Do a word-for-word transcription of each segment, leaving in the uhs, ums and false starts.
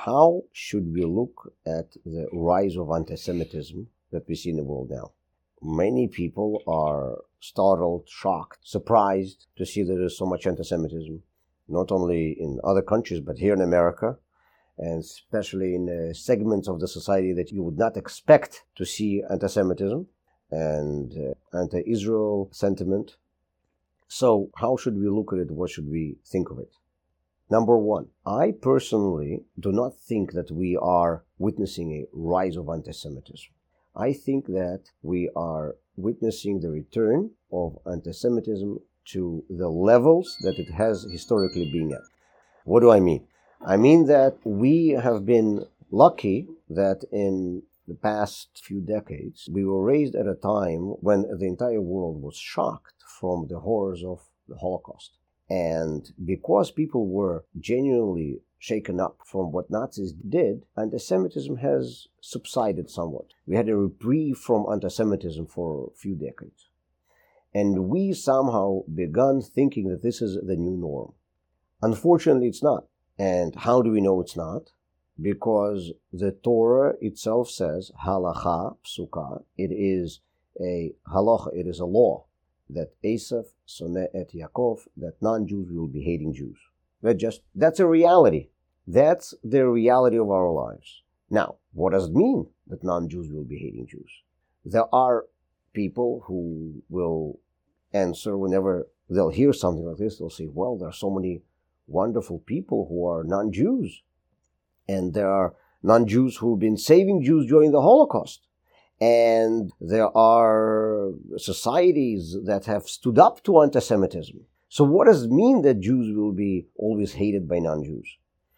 How should we look at the rise of anti-Semitism that we see in the world now? Many people are startled, shocked, surprised to see there is so much anti-Semitism, not only in other countries, but here in America, and especially in uh, segments of the society that you would not expect to see anti-Semitism and uh, anti-Israel sentiment. So how should we look at it? What should we think of it? Number one, I personally do not think that we are witnessing a rise of anti-Semitism. I think that we are witnessing the return of anti-Semitism to the levels that it has historically been at. What do I mean? I mean that we have been lucky that in the past few decades, we were raised at a time when the entire world was shocked from the horrors of the Holocaust. And because people were genuinely shaken up from what Nazis did, anti-Semitism has subsided somewhat. We had a reprieve from anti-Semitism for a few decades. And we somehow begun thinking that this is the new norm. Unfortunately, it's not. And how do we know it's not? Because the Torah itself says, halacha psuka, it is a halacha, it is a law, that Esav soneh et Yaakov, that non-Jews will be hating Jews. That just, that's a reality. That's the reality of our lives. Now, what does it mean that non-Jews will be hating Jews? There are people who will answer whenever they'll hear something like this, they'll say, well, there are so many wonderful people who are non-Jews. And there are non-Jews who've been saving Jews during the Holocaust. And there are societies that have stood up to anti-Semitism. So what does it mean that Jews will be always hated by non-Jews?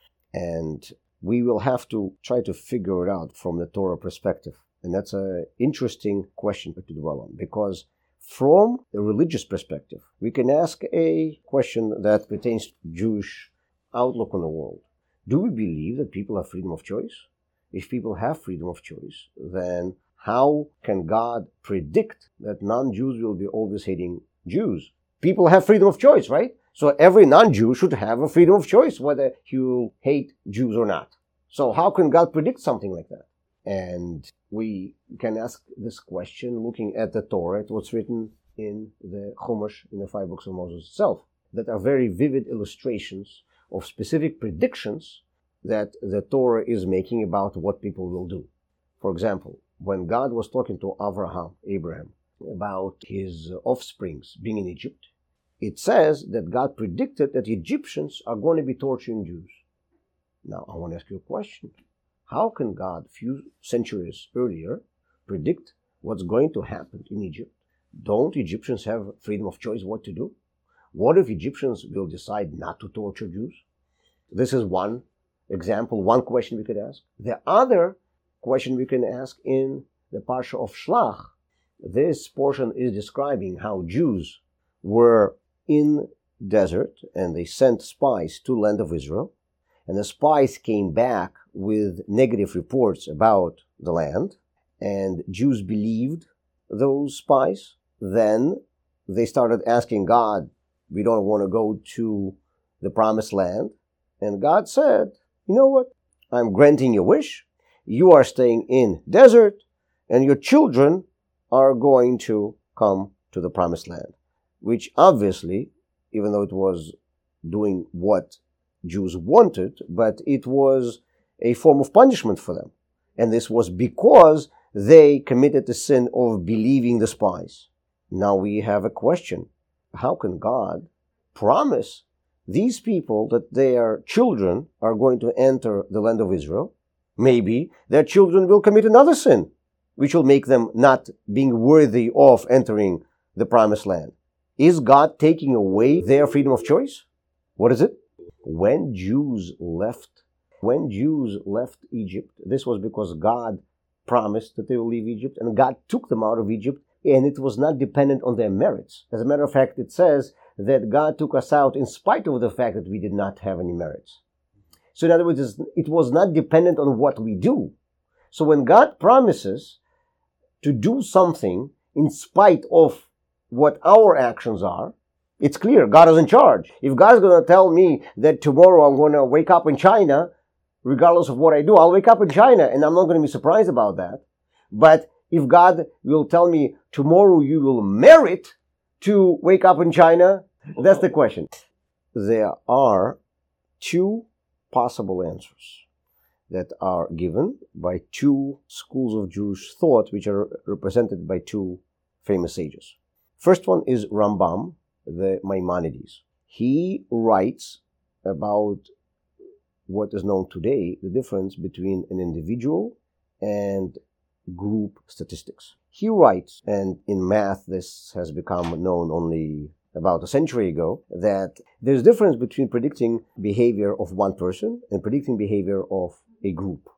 And we will have to try to figure it out from the Torah perspective. And that's an interesting question to dwell on, because from a religious perspective, we can ask a question that pertains to Jewish outlook on the world. Do we believe that people have freedom of choice? If people have freedom of choice, then how can God predict that non-Jews will be always hating Jews? People have freedom of choice, right? So every non-Jew should have a freedom of choice whether he will hate Jews or not. So how can God predict something like that? And we can ask this question looking at the Torah, at what's written in the Chumash, in the five books of Moses itself, that are very vivid illustrations of specific predictions that the Torah is making about what people will do. For example, when God was talking to Abraham, Abraham, about his offsprings being in Egypt, it says that God predicted that Egyptians are going to be torturing Jews. Now, I want to ask you a question. How can God, a few centuries earlier, predict what's going to happen in Egypt? Don't Egyptians have freedom of choice what to do? What if Egyptians will decide not to torture Jews? This is one example, one question we could ask. The other question we can ask in the Parsha of Shlach. This portion is describing how Jews were in desert and they sent spies to the land of Israel, and the spies came back with negative reports about the land, and Jews believed those spies. Then they started asking God, we don't want to go to the promised land. And God said, you know what? I'm granting your wish. You are staying in desert, and your children are going to come to the promised land. Which obviously, even though it was doing what Jews wanted, but it was a form of punishment for them. And this was because they committed the sin of believing the spies. Now we have a question. How can God promise these people that their children are going to enter the land of Israel? Maybe their children will commit another sin, which will make them not being worthy of entering the promised land. Is God taking away their freedom of choice? What is it? When Jews left, when Jews left Egypt, this was because God promised that they will leave Egypt, and God took them out of Egypt, and it was not dependent on their merits. As a matter of fact, it says that God took us out in spite of the fact that we did not have any merits. So in other words, it was not dependent on what we do. So when God promises to do something in spite of what our actions are, it's clear God is in charge. If God is going to tell me that tomorrow I'm going to wake up in China regardless of what I do. I'll wake up in China and I'm not going to be surprised about that. But if God will tell me tomorrow you will merit to wake up in China, that's the question. There are two possible answers that are given by two schools of Jewish thought, which are represented by two famous sages. First one is Rambam, the Maimonides. He writes about what is known today, the difference between an individual and group statistics. He writes, and in math this has become known only about a century ago, that there's a difference between predicting behavior of one person and predicting behavior of a group.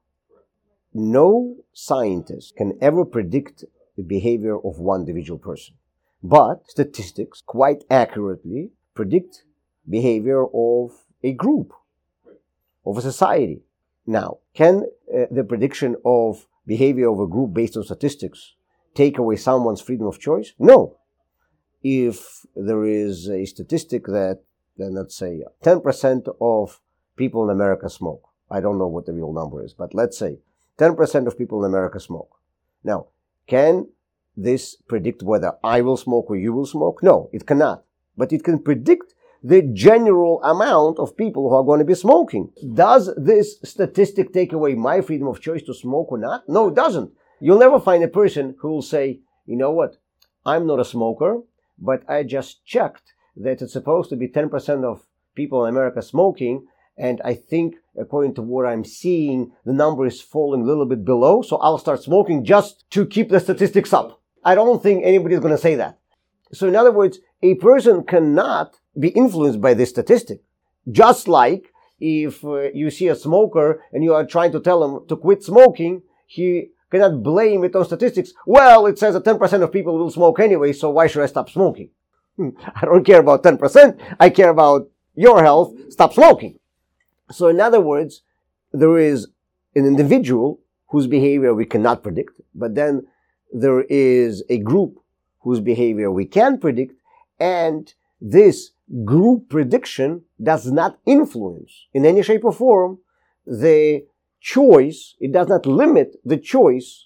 No scientist can ever predict the behavior of one individual person, but statistics quite accurately predict behavior of a group, of a society. Now, can uh, the prediction of behavior of a group based on statistics take away someone's freedom of choice? No. If there is a statistic that, then let's say, ten percent of people in America smoke. I don't know what the real number is, but let's say ten percent of people in America smoke. Now, can this predict whether I will smoke or you will smoke? No, it cannot. But it can predict the general amount of people who are going to be smoking. Does this statistic take away my freedom of choice to smoke or not? No, it doesn't. You'll never find a person who will say, you know what, I'm not a smoker, but I just checked that it's supposed to be ten percent of people in America smoking, and I think, according to what I'm seeing, the number is falling a little bit below, so I'll start smoking just to keep the statistics up. I don't think anybody's going to say that. So in other words, a person cannot be influenced by this statistic. Just like if uh, you see a smoker and you are trying to tell him to quit smoking, he cannot blame it on statistics. Well, it says that ten percent of people will smoke anyway, so why should I stop smoking? I don't care about ten percent. I care about your health. Stop smoking. So in other words, there is an individual whose behavior we cannot predict, but then there is a group whose behavior we can predict, and this group prediction does not influence in any shape or form the choice. It does not limit the choice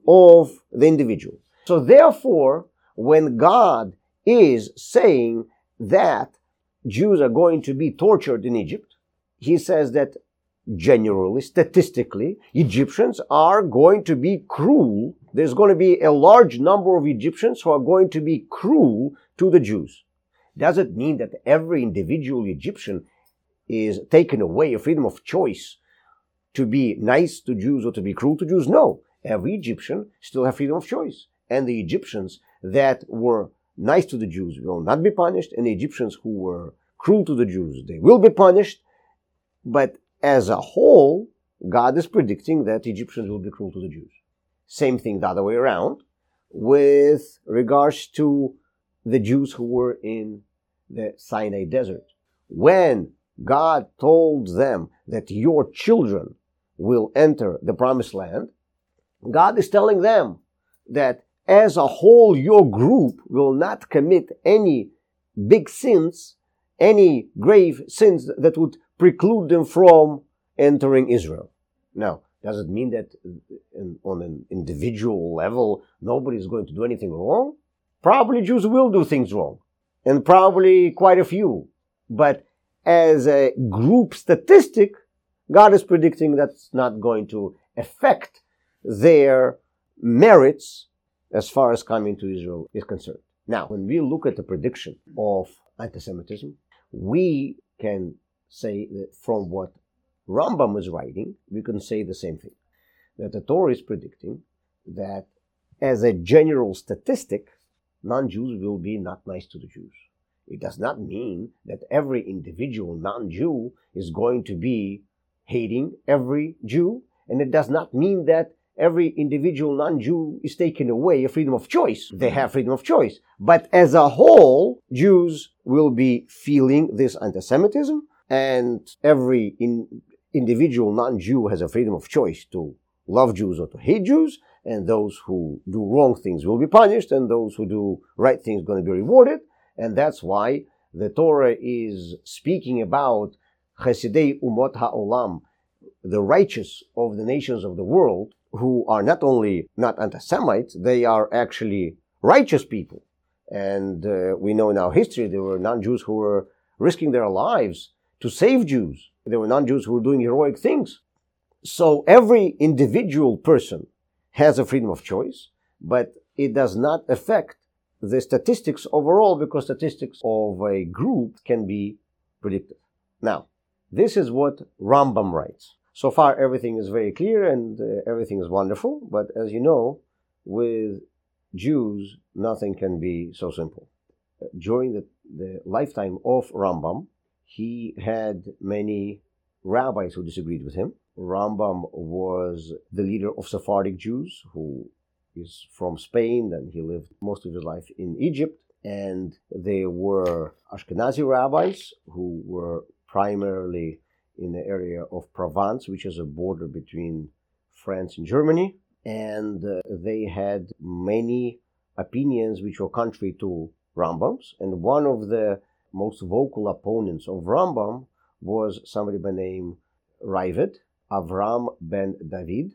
of the individual. So therefore, when God is saying that Jews are going to be tortured in Egypt, he says that generally, statistically, Egyptians are going to be cruel. There's going to be a large number of Egyptians who are going to be cruel to the Jews. Does it mean that every individual Egyptian is taken away a freedom of choice to be nice to Jews or to be cruel to Jews? No. Every Egyptian still has freedom of choice. And the Egyptians that were nice to the Jews will not be punished, and the Egyptians who were cruel to the Jews, they will be punished. But as a whole, God is predicting that Egyptians will be cruel to the Jews. Same thing the other way around with regards to the Jews who were in the Sinai desert. When God told them that your children will enter the promised land, God is telling them that as a whole, your group will not commit any big sins, any grave sins that would preclude them from entering Israel. Now, does it mean that in, on an individual level, nobody is going to do anything wrong? Probably Jews will do things wrong, and probably quite a few. But as a group statistic, God is predicting that's not going to affect their merits as far as coming to Israel is concerned. Now, when we look at the prediction of anti-Semitism, we can say that from what Rambam is writing, we can say the same thing. That the Torah is predicting that as a general statistic, non-Jews will be not nice to the Jews. It does not mean that every individual non-Jew is going to be hating every Jew, and it does not mean that every individual non-Jew is taken away a freedom of choice. They have freedom of choice. But as a whole, Jews will be feeling this anti-Semitism, and every in, individual non-Jew has a freedom of choice to love Jews or to hate Jews, and those who do wrong things will be punished, and those who do right things are going to be rewarded. And that's why the Torah is speaking about Chesidei Umot HaOlam, the righteous of the nations of the world, who are not only not anti-Semites, they are actually righteous people. And uh, we know in our history there were non-Jews who were risking their lives to save Jews. There were non-Jews who were doing heroic things. So every individual person has a freedom of choice, but it does not affect the statistics overall, because statistics of a group can be predicted. Now, this is what Rambam writes. So far, everything is very clear and uh, everything is wonderful, but as you know, with Jews, nothing can be so simple. During the, the lifetime of Rambam, he had many rabbis who disagreed with him. Rambam was the leader of Sephardic Jews, who is from Spain, and he lived most of his life in Egypt. And there were Ashkenazi rabbis who were primarily in the area of Provence, which is a border between France and Germany. And uh, they had many opinions which were contrary to Rambam's. And one of the most vocal opponents of Rambam was somebody by name Ravid, Avram ben David.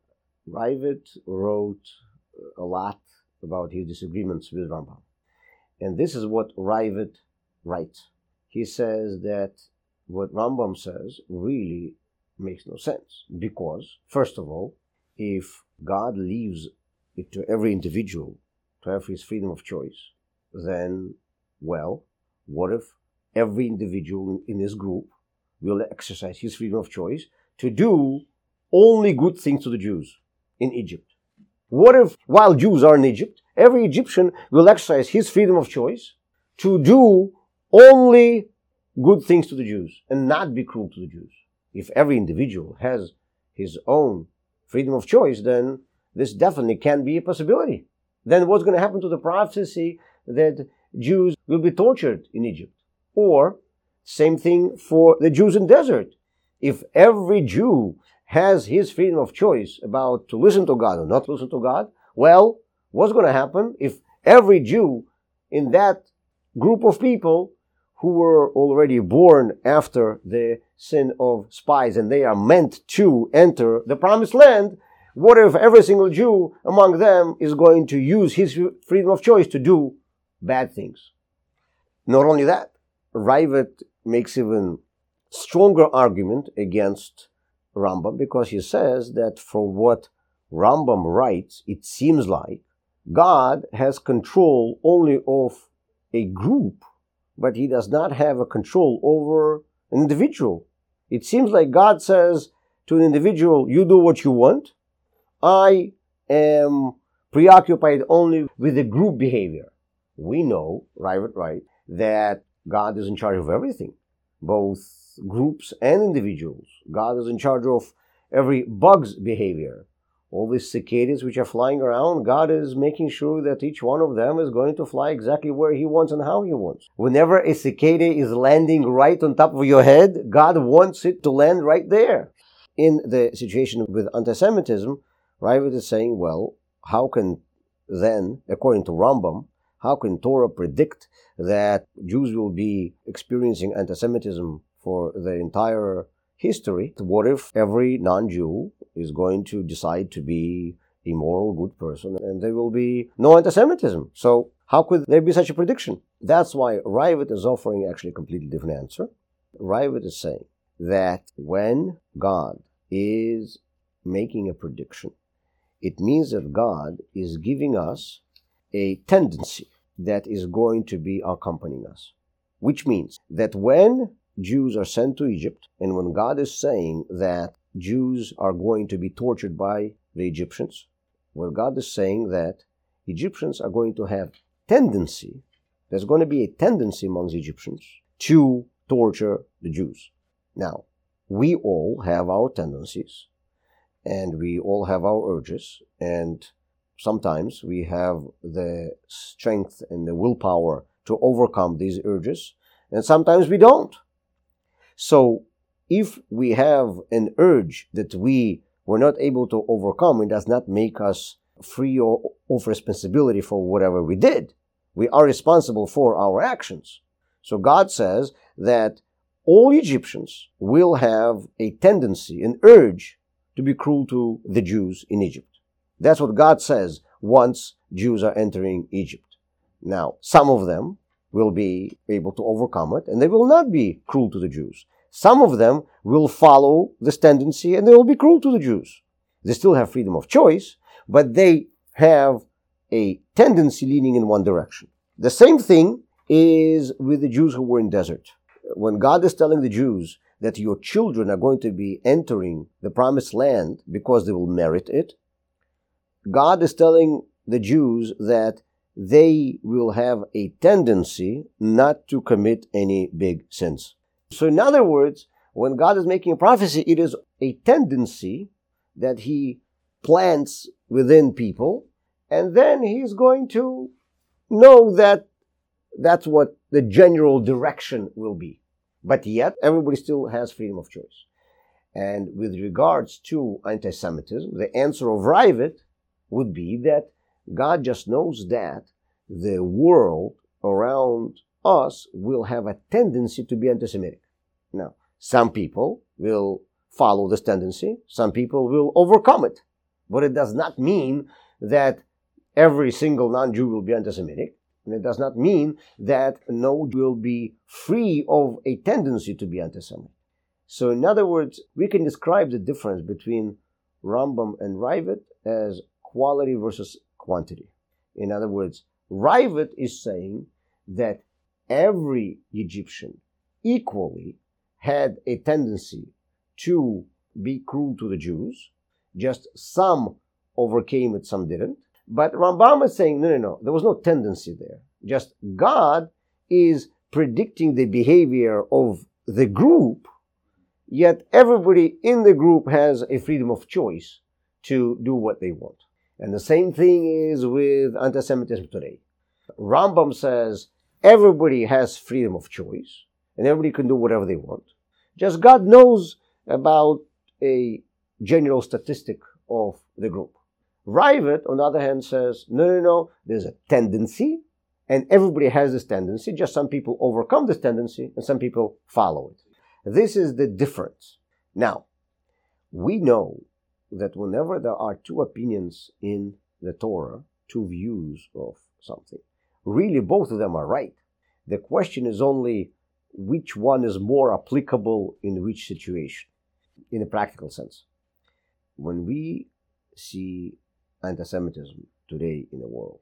Ravid wrote a lot about his disagreements with Rambam. And this is what Ravid writes. He says that what Rambam says really makes no sense. Because, first of all, if God leaves it to every individual to have his freedom of choice, then, well, what if every individual in this group will exercise his freedom of choice to do only good things to the Jews in Egypt? What if, while Jews are in Egypt, every Egyptian will exercise his freedom of choice to do only good things to the Jews and not be cruel to the Jews? If every individual has his own freedom of choice, then this definitely can be a possibility. Then what's going to happen to the prophecy that Jews will be tortured in Egypt? Or, same thing for the Jews in the desert. If every Jew has his freedom of choice about to listen to God or not to listen to God, well, what's going to happen if every Jew in that group of people who were already born after the sin of spies and they are meant to enter the promised land, what if every single Jew among them is going to use his freedom of choice to do bad things? Not only that, Ravid makes even stronger argument against Rambam, because he says that for what Rambam writes, it seems like God has control only of a group, but he does not have a control over an individual. It seems like God says to an individual, you do what you want. I am preoccupied only with the group behavior. We know, right, right, that God is in charge of everything, both groups and individuals. God is in charge of every bug's behavior. All these cicadas which are flying around, God is making sure that each one of them is going to fly exactly where he wants and how he wants. Whenever a cicada is landing right on top of your head, God wants it to land right there. In the situation with anti-Semitism, Ravid is saying, well, how can then, according to Rambam, how can Torah predict that Jews will be experiencing anti-Semitism for the entire history? What if every non-Jew is going to decide to be a moral, good person and there will be no anti-Semitism? So how could there be such a prediction? That's why Ravid is offering actually a completely different answer. Ravid is saying that when God is making a prediction, it means that God is giving us a tendency that is going to be accompanying us. Which means that when Jews are sent to Egypt, and when God is saying that Jews are going to be tortured by the Egyptians, well, God is saying that Egyptians are going to have tendency, there's going to be a tendency amongst Egyptians to torture the Jews. Now, we all have our tendencies, and we all have our urges, and sometimes we have the strength and the willpower to overcome these urges, and sometimes we don't. So, if we have an urge that we were not able to overcome, it does not make us free of responsibility for whatever we did. We are responsible for our actions. So God says that all Egyptians will have a tendency, an urge to be cruel to the Jews in Egypt. That's what God says once Jews are entering Egypt. Now, some of them will be able to overcome it, and they will not be cruel to the Jews. Some of them will follow this tendency, and they will be cruel to the Jews. They still have freedom of choice, but they have a tendency leaning in one direction. The same thing is with the Jews who were in desert. When God is telling the Jews that your children are going to be entering the promised land because they will merit it, God is telling the Jews that they will have a tendency not to commit any big sins. So in other words, when God is making a prophecy, it is a tendency that He plants within people, and then He's going to know that that's what the general direction will be. But yet, everybody still has freedom of choice. And with regards to anti-Semitism, the answer of Ravid would be that God just knows that the world around us will have a tendency to be anti-Semitic. Now, some people will follow this tendency, some people will overcome it. But it does not mean that every single non-Jew will be anti-Semitic. And it does not mean that no Jew will be free of a tendency to be anti-Semitic. So in other words, we can describe the difference between Rambam and Ravid as quality versus quantity. In other words, Ravid is saying that every Egyptian equally had a tendency to be cruel to the Jews. Just some overcame it, some didn't. But Rambam is saying, no, no, no, there was no tendency there. Just God is predicting the behavior of the group, yet everybody in the group has a freedom of choice to do what they want. And the same thing is with anti-Semitism today. Rambam says everybody has freedom of choice, and everybody can do whatever they want. Just God knows about a general statistic of the group. Ravid, on the other hand, says, no, no, no, there's a tendency, and everybody has this tendency, just some people overcome this tendency, and some people follow it. This is the difference. Now, we know that whenever there are two opinions in the Torah, two views of something, really both of them are right. The question is only which one is more applicable in which situation, in a practical sense. When we see anti-Semitism today in the world,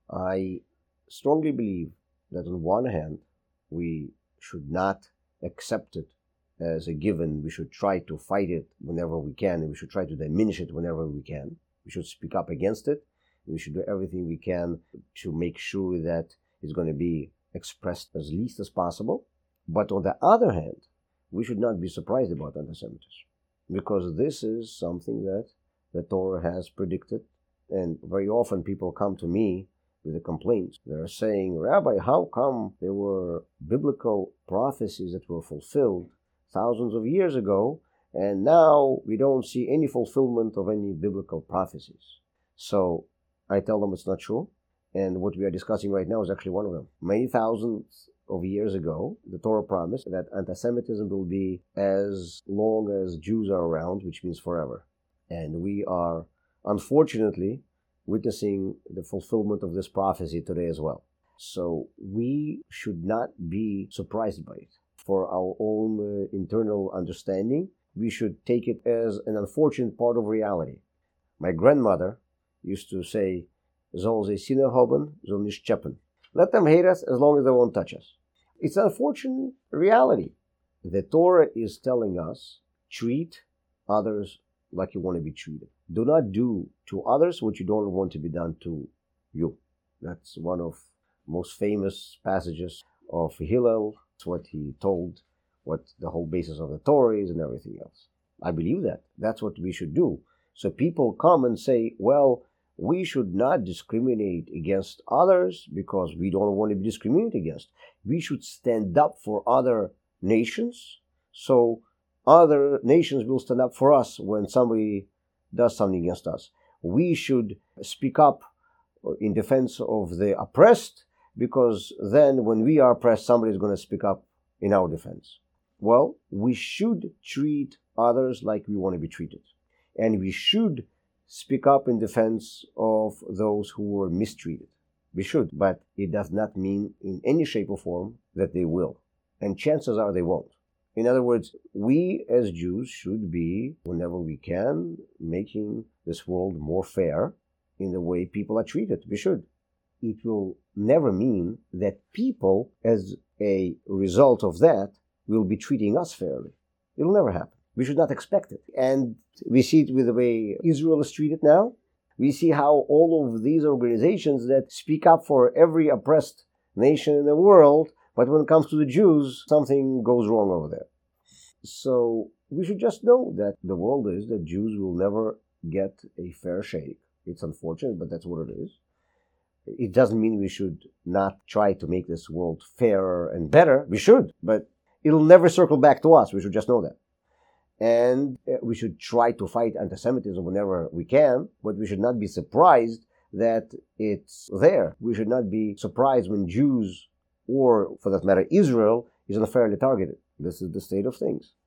I strongly believe that on one hand, we should not accept it as a given. We should try to fight it whenever we can, and we should try to diminish it whenever we can. We should speak up against it. We should do everything we can to make sure that it's going to be expressed as least as possible. But on the other hand, we should not be surprised about anti-Semitism, because this is something that the Torah has predicted. And very often people come to me with a complaint. They're saying, Rabbi, how come there were biblical prophecies that were fulfilled thousands of years ago, and now we don't see any fulfillment of any biblical prophecies? So I tell them it's not true. And what we are discussing right now is actually one of them. Many thousands of years ago, the Torah promised that anti-Semitism will be as long as Jews are around, which means forever. And we are, unfortunately, witnessing the fulfillment of this prophecy today as well. So we should not be surprised by it. For our own uh, internal understanding, we should take it as an unfortunate part of reality. My grandmother used to say, Soll sie Sinne haben, soll nicht scheppen. Let them hate us as long as they won't touch us. It's an unfortunate reality. The Torah is telling us, treat others like you want to be treated. Do not do to others what you don't want to be done to you. That's one of the most famous passages of Hillel. It's what he told, what the whole basis of the Torah is and everything else. I believe that. That's what we should do. So people come and say, well, we should not discriminate against others because we don't want to be discriminated against. We should stand up for other nations, so other nations will stand up for us when somebody does something against us. We should speak up in defense of the oppressed, because then when we are oppressed, somebody is going to speak up in our defense. Well, we should treat others like we want to be treated. And we should speak up in defense of those who were mistreated. We should, but it does not mean in any shape or form that they will. And chances are they won't. In other words, we as Jews should be, whenever we can, making this world more fair in the way people are treated. We should. It will never mean that people, as a result of that, will be treating us fairly. It'll never happen. We should not expect it. And we see it with the way Israel is treated now. We see how all of these organizations that speak up for every oppressed nation in the world, but when it comes to the Jews, something goes wrong over there. So we should just know that the world is that Jews will never get a fair shake. It's unfortunate, but that's what it is. It doesn't mean we should not try to make this world fairer and better. We should, but it'll never circle back to us. We should just know that. And we should try to fight anti-Semitism whenever we can, but we should not be surprised that it's there. We should not be surprised when Jews, or for that matter Israel, is unfairly targeted. This is the state of things.